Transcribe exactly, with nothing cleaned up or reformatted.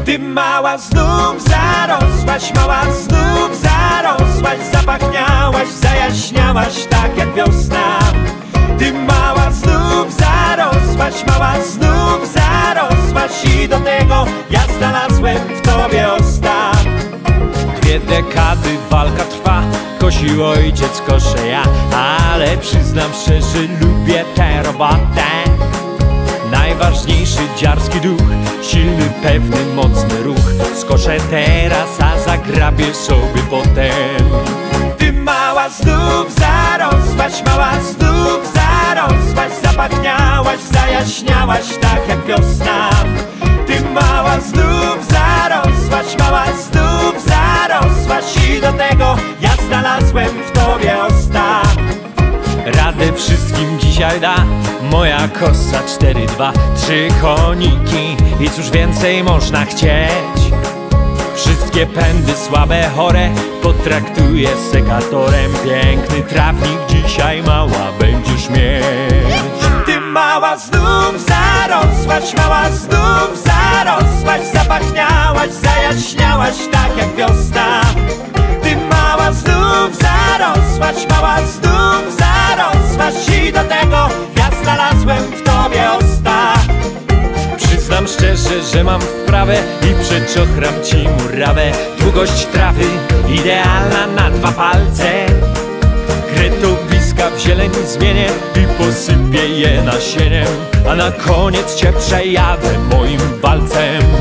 Ty mała znów zarosłaś, mała znów zarosłaś, zapachniałaś, zajaśniałaś tak jak wiosna. Ty mała znów zarosłaś, mała znów zarosłaś i do tego ja znalazłem w tobie osta. Dwie dekady walka trwa, kosił ojciec, koszę ja, ale przyznam szczerze, lubię tę robotę. Najważniejszy dziarski duch, silny, pewny, mocny ruch. Skoczę teraz, a zagrabię sobie potem. Ty mała znów zarosłaś, mała znów zarosłaś, zapachniałaś, zajaśniałaś tak jak wiosna. Ty mała znów zarosłaś, mała znów zarosłaś i do tego ja znalazłem w tobie osta. Radę wszystkim dzisiaj da moja kosa. Cztery, dwa, trzy koniki i cóż więcej można chcieć. Wszystkie pędy słabe, chore potraktuję sekatorem. Piękny trawnik dzisiaj mała będziesz mieć. Ty mała znów zarosłaś, mała znów zarosłaś, zapachniałaś, zajaśniałaś tak jak wiosna. Ty mała znów zarosłaś, mała znów zarosłaś i do tego ja znalazłem w tobie osta. Przyznam szczerze, że mam wprawę i przeczochram ci murawę. Długość trawy idealna na dwa palce. Kretowiska w zieleń zmienię i posypię je nasieniem, a na koniec cię przejadę moim walcem.